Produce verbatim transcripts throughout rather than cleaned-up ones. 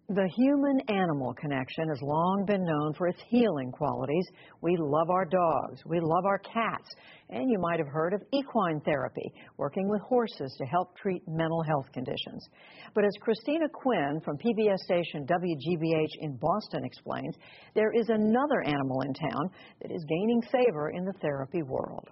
The human-animal connection has long been known for its healing qualities. We love our dogs, we love our cats, and you might have heard of equine therapy, working with horses to help treat mental health conditions. But as Christina Quinn from P B S station W G B H in Boston explains, there is another animal in town that is gaining favor in the therapy world.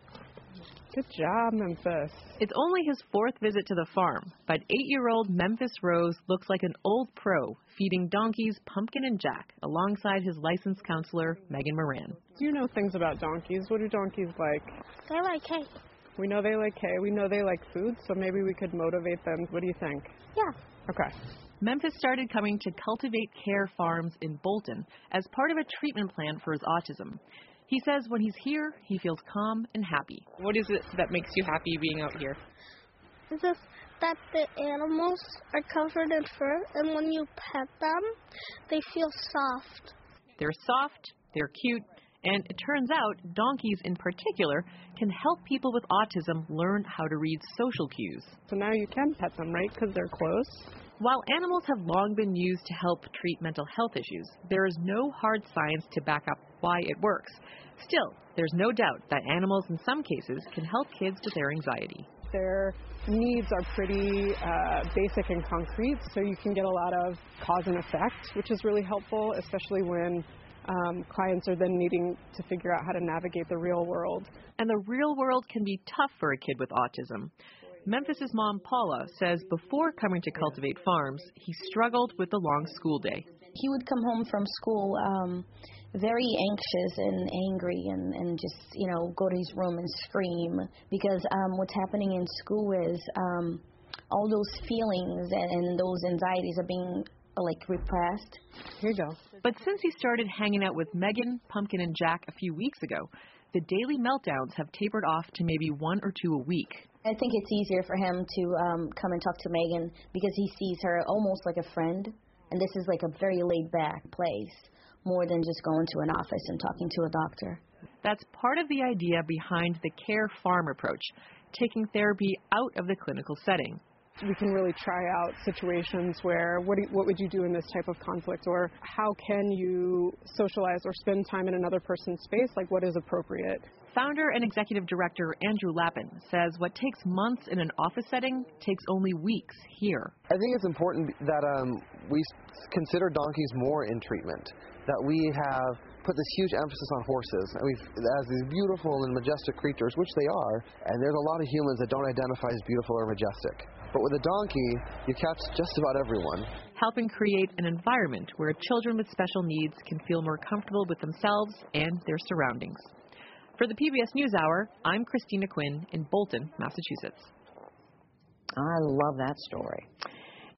Good job, Memphis. It's only his fourth visit to the farm, but eight-year-old Memphis Rose looks like an old pro, feeding donkeys Pumpkin and Jack alongside his licensed counselor, Megan Moran. Do you know things about donkeys? What do donkeys like? They like hay. We know they like hay. We know they like food, so maybe we could motivate them. What do you think? Yeah. Okay. Memphis started coming to Cultivate Care Farms in Bolton as part of a treatment plan for his autism. He says when he's here, he feels calm and happy. What is it that makes you happy being out here? It's just that the animals are covered in fur, and when you pet them, they feel soft. They're soft, they're cute, and it turns out donkeys in particular can help people with autism learn how to read social cues. So now you can pet them, right, because they're close? While animals have long been used to help treat mental health issues, there is no hard science to back up why it works. Still, there's no doubt that animals in some cases can help kids with their anxiety. Their needs are pretty uh, basic and concrete, so you can get a lot of cause and effect, which is really helpful, especially when um, clients are then needing to figure out how to navigate the real world. And the real world can be tough for a kid with autism. Memphis's mom, Paula, says before coming to Cultivate Farms, he struggled with the long school day. He would come home from school um, very anxious and angry and, and just, you know, go to his room and scream because um, what's happening in school is um, all those feelings and, and those anxieties are being, uh, like, repressed. Here you go. But since he started hanging out with Megan, Pumpkin, and Jack a few weeks ago, the daily meltdowns have tapered off to maybe one or two a week. I think it's easier for him to um, come and talk to Megan because he sees her almost like a friend. And this is like a very laid-back place, more than just going to an office and talking to a doctor. That's part of the idea behind the Care Farm approach, taking therapy out of the clinical setting. We can really try out situations where what, do, what would you do in this type of conflict, or how can you socialize or spend time in another person's space, like what is appropriate. Founder and executive director Andrew Lappin says what takes months in an office setting takes only weeks here. I think it's important that um, we consider donkeys more in treatment, that we have put this huge emphasis on horses, and we've, as these beautiful and majestic creatures, which they are, and there's a lot of humans that don't identify as beautiful or majestic. But with a donkey, you catch just about everyone. Helping create an environment where children with special needs can feel more comfortable with themselves and their surroundings. For the P B S NewsHour, I'm Christina Quinn in Bolton, Massachusetts. I love that story.